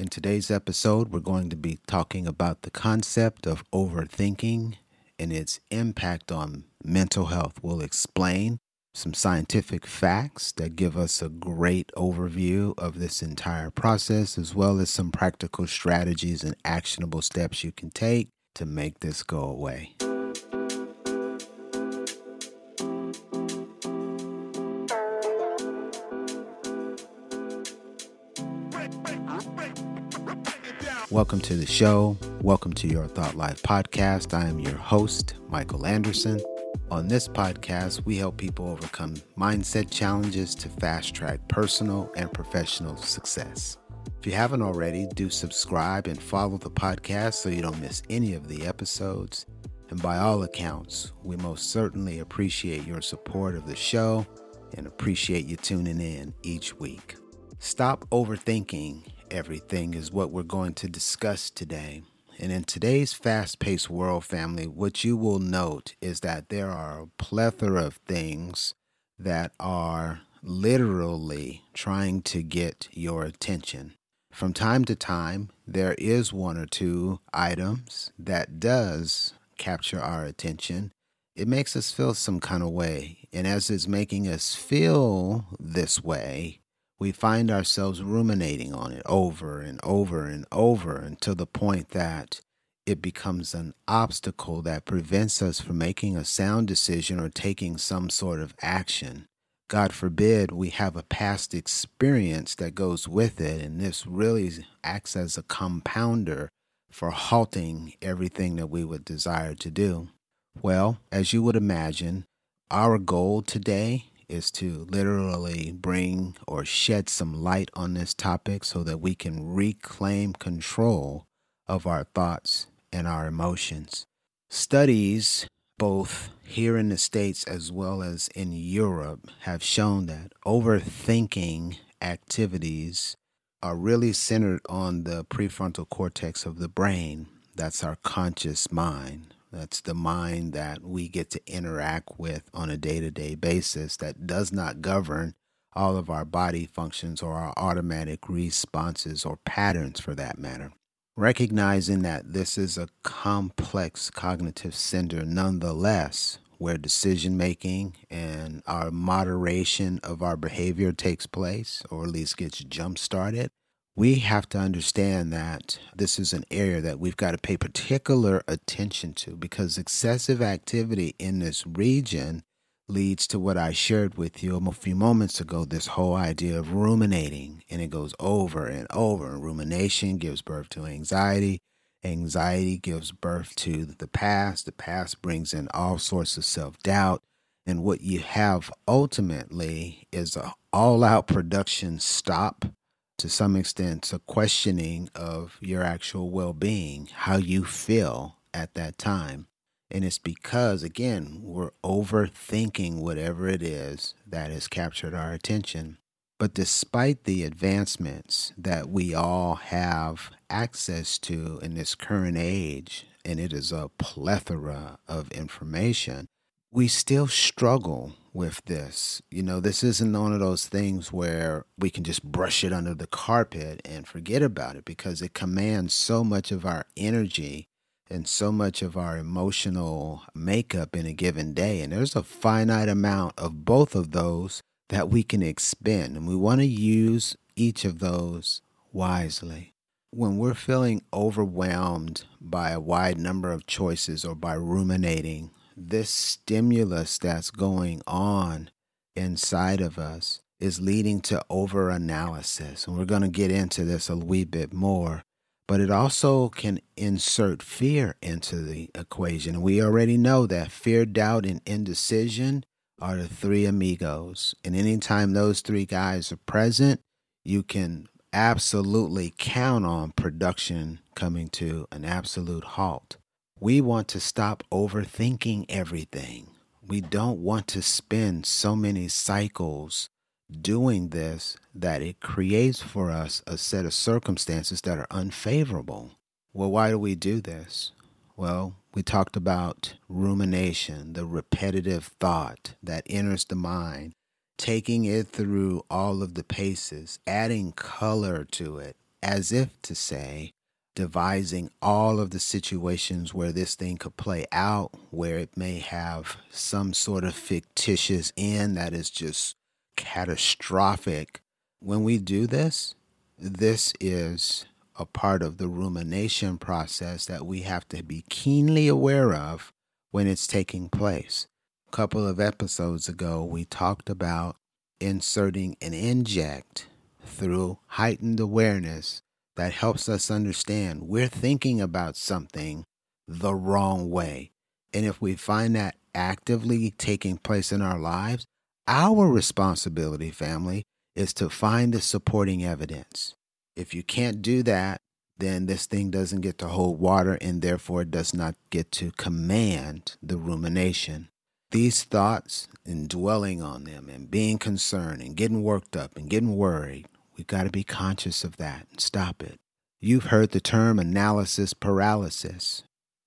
In today's episode, we're going to be talking about the concept of overthinking and its impact on mental health. We'll explain some scientific facts that give us a great overview of this entire process, as well as some practical strategies and actionable steps you can take to make this go away. Welcome to the show. Welcome to Your Thought Life podcast. I am your host, Michael Anderson. On this podcast, we help people overcome mindset challenges to fast track personal and professional success. If you haven't already, do subscribe and follow the podcast so you don't miss any of the episodes. And by all accounts, we most certainly appreciate your support of the show and appreciate you tuning in each week. Stop overthinking everything is what we're going to discuss today. And in today's fast-paced world, family, what you will note is that there are a plethora of things that are literally trying to get your attention. From time to time, there is one or two items that does capture our attention. It makes us feel some kind of way. And as it's making us feel this way, we find ourselves ruminating on it over and over and over until the point that it becomes an obstacle that prevents us from making a sound decision or taking some sort of action. God forbid we have a past experience that goes with it, and this really acts as a compounder for halting everything that we would desire to do. Well, as you would imagine, our goal today is to literally bring or shed some light on this topic so that we can reclaim control of our thoughts and our emotions. Studies, both here in the States as well as in Europe, have shown that overthinking activities are really centered on the prefrontal cortex of the brain. That's our conscious mind. That's the mind that we get to interact with on a day-to-day basis that does not govern all of our body functions or our automatic responses or patterns for that matter. Recognizing that this is a complex cognitive center nonetheless, where decision-making and our moderation of our behavior takes place, or at least gets jump-started, we have to understand that this is an area that we've got to pay particular attention to because excessive activity in this region leads to what I shared with you a few moments ago, this whole idea of ruminating, and it goes over and over. And rumination gives birth to anxiety. Anxiety gives birth to the past. The past brings in all sorts of self-doubt. And what you have ultimately is an all-out production stop. To some extent, it's a questioning of your actual well-being, how you feel at that time. And it's because, again, we're overthinking whatever it is that has captured our attention. But despite the advancements that we all have access to in this current age, and it is a plethora of information, we still struggle with this. You know, this isn't one of those things where we can just brush it under the carpet and forget about it because it commands so much of our energy and so much of our emotional makeup in a given day. And there's a finite amount of both of those that we can expend. And we want to use each of those wisely. When we're feeling overwhelmed by a wide number of choices or by ruminating, this stimulus that's going on inside of us is leading to overanalysis. And we're going to get into this a wee bit more. But it also can insert fear into the equation. And we already know that fear, doubt, and indecision are the three amigos. And anytime those three guys are present, you can absolutely count on production coming to an absolute halt. We want to stop overthinking everything. We don't want to spend so many cycles doing this that it creates for us a set of circumstances that are unfavorable. Well, why do we do this? Well, we talked about rumination, the repetitive thought that enters the mind, taking it through all of the paces, adding color to it, as if to say, devising all of the situations where this thing could play out, where it may have some sort of fictitious end that is just catastrophic. When we do this, this is a part of the rumination process that we have to be keenly aware of when it's taking place. A couple of episodes ago, we talked about inserting an inject through heightened awareness that helps us understand we're thinking about something the wrong way. And if we find that actively taking place in our lives, our responsibility, family, is to find the supporting evidence. If you can't do that, then this thing doesn't get to hold water and therefore it does not get to command the rumination. These thoughts and dwelling on them and being concerned and getting worked up and getting worried, we've got to be conscious of that and stop it. You've heard the term analysis paralysis.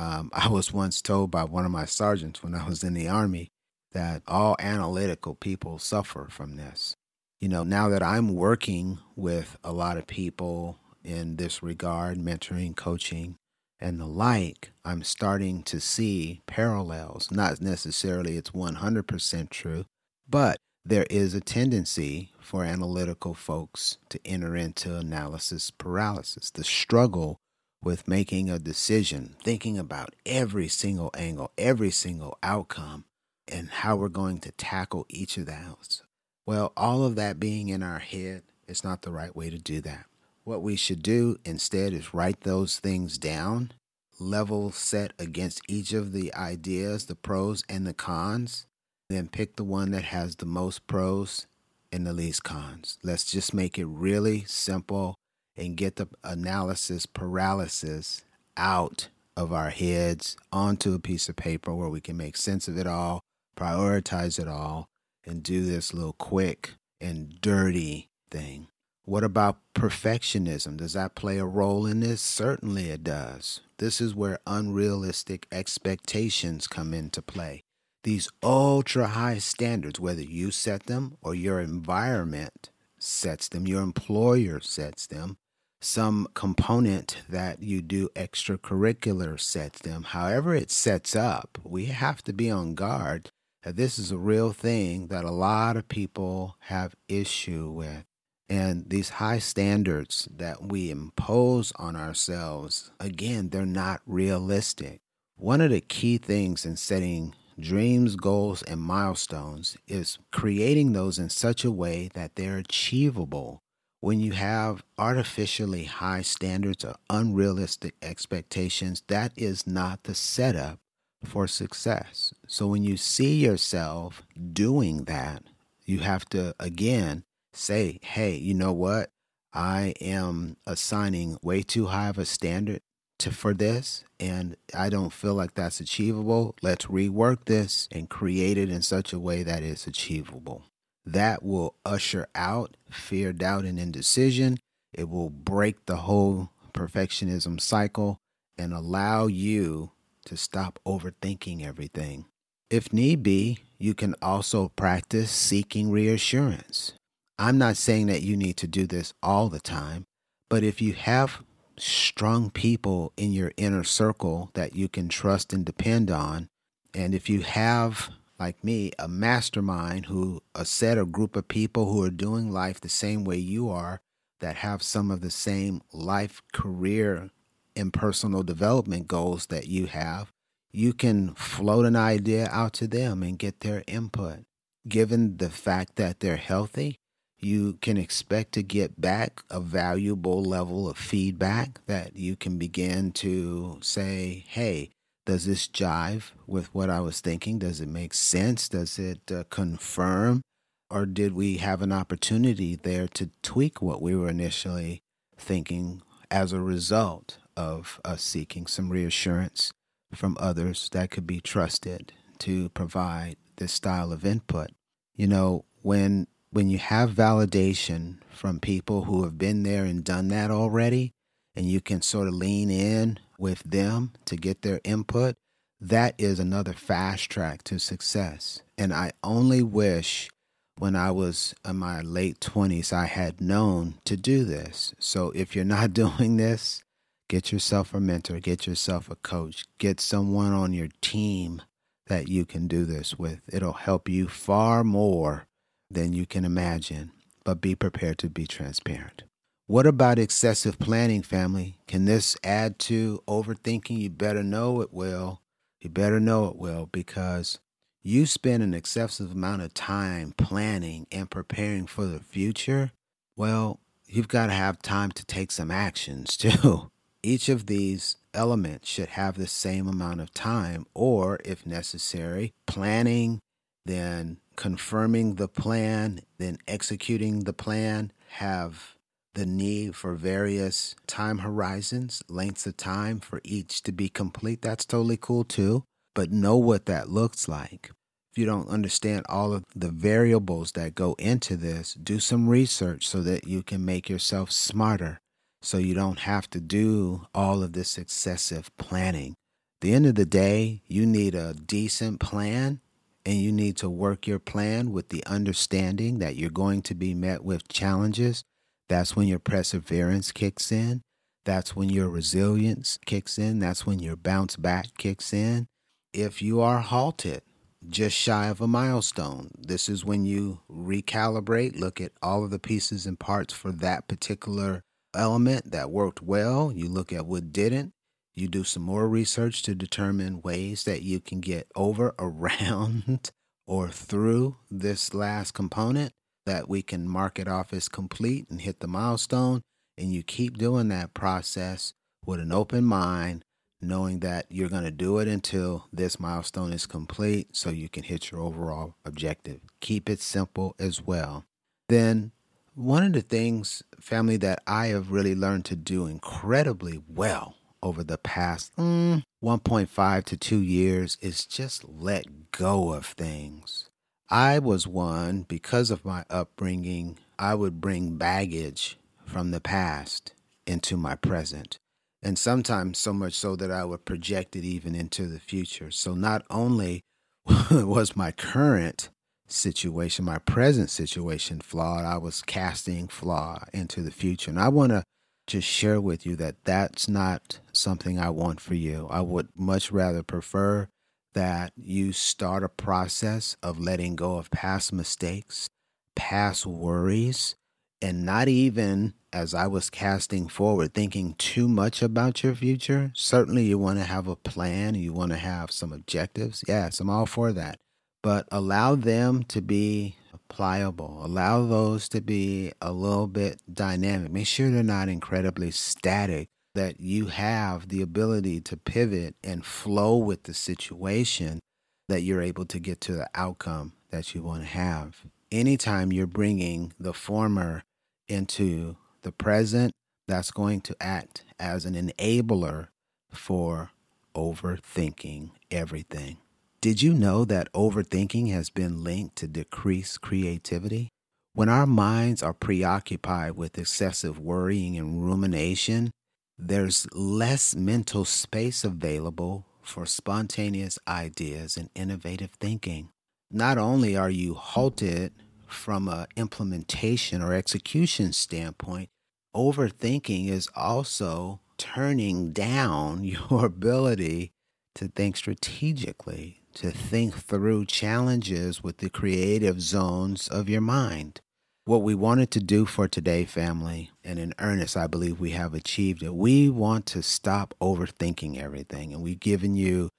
I was once told by one of my sergeants when I was in the Army that all analytical people suffer from this. Now that I'm working with a lot of people in this regard, mentoring, coaching, and the like, I'm starting to see parallels. Not necessarily it's 100% true, but there is a tendency for analytical folks to enter into analysis paralysis, the struggle with making a decision, thinking about every single angle, every single outcome, and how we're going to tackle each of those. Well, all of that being in our head is not the right way to do that. What we should do instead is write those things down, level set against each of the ideas, the pros and the cons, then pick the one that has the most pros and the least cons. Let's just make it really simple and get the analysis paralysis out of our heads onto a piece of paper where we can make sense of it all, prioritize it all, and do this little quick and dirty thing. What about perfectionism? Does that play a role in this? Certainly it does. This is where unrealistic expectations come into play. These ultra high standards, whether you set them or your environment sets them, your employer sets them, some component that you do extracurricular sets them. However it sets up, we have to be on guard that this is a real thing that a lot of people have issue with. And these high standards that we impose on ourselves, again, they're not realistic. One of the key things in setting dreams, goals, and milestones is creating those in such a way that they're achievable. When you have artificially high standards or unrealistic expectations, that is not the setup for success. So when you see yourself doing that, you have to, again, say, hey, you know what? I am assigning way too high of a standard for this, and I don't feel like that's achievable. Let's rework this and create it in such a way that it's achievable. That will usher out fear, doubt, and indecision. It will break the whole perfectionism cycle and allow you to stop overthinking everything. If need be, you can also practice seeking reassurance. I'm not saying that you need to do this all the time, but if you have strong people in your inner circle that you can trust and depend on, and if you have, like me, a mastermind a set or group of people who are doing life the same way you are, that have some of the same life, career, and personal development goals that you have, you can float an idea out to them and get their input. Given the fact that they're healthy, you can expect to get back a valuable level of feedback that you can begin to say, hey, does this jive with what I was thinking? Does it make sense? Does it confirm? Or did we have an opportunity there to tweak what we were initially thinking as a result of us seeking some reassurance from others that could be trusted to provide this style of input? When you have validation from people who have been there and done that already, and you can sort of lean in with them to get their input, that is another fast track to success. And I only wish when I was in my late 20s, I had known to do this. So if you're not doing this, get yourself a mentor, get yourself a coach, get someone on your team that you can do this with. It'll help you far more than you can imagine, but be prepared to be transparent. What about excessive planning, family? Can this add to overthinking? You better know it will. You better know it will, because you spend an excessive amount of time planning and preparing for the future. Well, you've got to have time to take some actions too. Each of these elements should have the same amount of time, or if necessary, planning, then confirming the plan, then executing the plan, have the need for various time horizons, lengths of time for each to be complete. That's totally cool too, but know what that looks like. If you don't understand all of the variables that go into this, do some research so that you can make yourself smarter, so you don't have to do all of this excessive planning. At the end of the day, you need a decent plan, and you need to work your plan with the understanding that you're going to be met with challenges. That's when your perseverance kicks in. That's when your resilience kicks in. That's when your bounce back kicks in. If you are halted just shy of a milestone, this is when you recalibrate, look at all of the pieces and parts for that particular element that worked well. You look at what didn't. You do some more research to determine ways that you can get over, around, or through this last component that we can mark it off as complete and hit the milestone. And you keep doing that process with an open mind, knowing that you're going to do it until this milestone is complete so you can hit your overall objective. Keep it simple as well. Then one of the things, family, that I have really learned to do incredibly well over the past 1.5 to 2 years is just let go of things. I was one, because of my upbringing, I would bring baggage from the past into my present. And sometimes so much so that I would project it even into the future. So not only was my current situation, my present situation flawed, I was casting flaw into the future. And I want to just share with you that that's not something I want for you. I would much rather prefer that you start a process of letting go of past mistakes, past worries, and not even, as I was casting forward, thinking too much about your future. Certainly you want to have a plan, you want to have some objectives. Yes, I'm all for that. But allow them to be pliable. Allow those to be a little bit dynamic. Make sure they're not incredibly static, that you have the ability to pivot and flow with the situation, that you're able to get to the outcome that you want to have. Anytime you're bringing the former into the present, that's going to act as an enabler for overthinking everything. Did you know that overthinking has been linked to decreased creativity? When our minds are preoccupied with excessive worrying and rumination, there's less mental space available for spontaneous ideas and innovative thinking. Not only are you halted from an implementation or execution standpoint, overthinking is also turning down your ability to think strategically, to think through challenges with the creative zones of your mind. What we wanted to do for today, family, and in earnest, I believe we have achieved it. We want to stop overthinking everything, and we've given you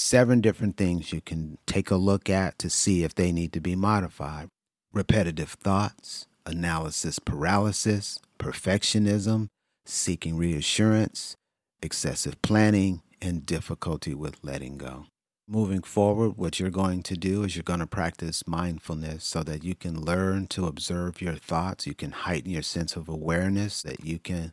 7 different things you can take a look at to see if they need to be modified. Repetitive thoughts, analysis paralysis, perfectionism, seeking reassurance, excessive planning, and difficulty with letting go. Moving forward, what you're going to do is you're going to practice mindfulness so that you can learn to observe your thoughts. You can heighten your sense of awareness, that you can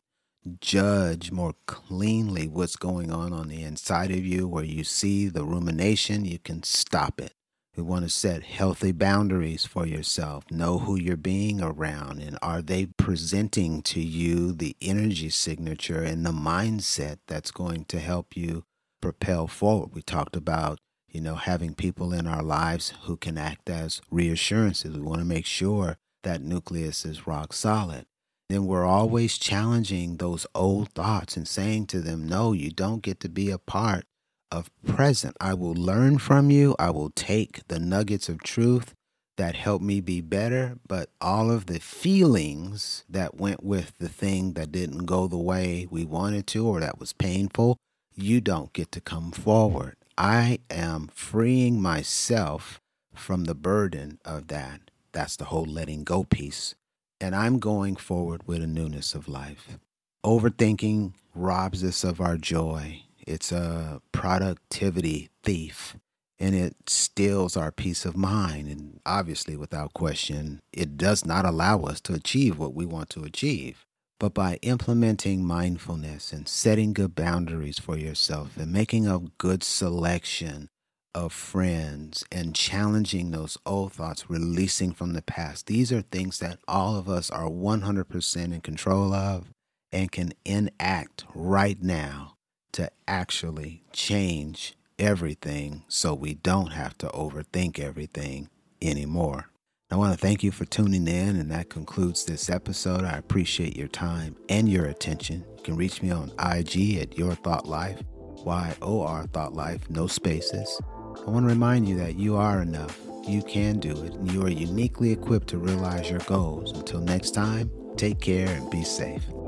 judge more cleanly what's going on the inside of you. Where you see the rumination, you can stop it. We want to set healthy boundaries for yourself. Know who you're being around, and are they presenting to you the energy signature and the mindset that's going to help you propel forward. We talked about Having people in our lives who can act as reassurances. We want to make sure that nucleus is rock solid. Then we're always challenging those old thoughts and saying to them, no, you don't get to be a part of present. I will learn from you. I will take the nuggets of truth that help me be better, but all of the feelings that went with the thing that didn't go the way we wanted to or that was painful, you don't get to come forward. I am freeing myself from the burden of that. That's the whole letting go piece. And I'm going forward with a newness of life. Overthinking robs us of our joy. It's a productivity thief. And it steals our peace of mind. And obviously, without question, it does not allow us to achieve what we want to achieve. But by implementing mindfulness and setting good boundaries for yourself and making a good selection of friends and challenging those old thoughts, releasing from the past, these are things that all of us are 100% in control of and can enact right now to actually change everything so we don't have to overthink everything anymore. I want to thank you for tuning in, and that concludes this episode. I appreciate your time and your attention. You can reach me on IG at Your Thought Life, YOR Thought Life, no spaces. I want to remind you that you are enough. You can do it, and you are uniquely equipped to realize your goals. Until next time, take care and be safe.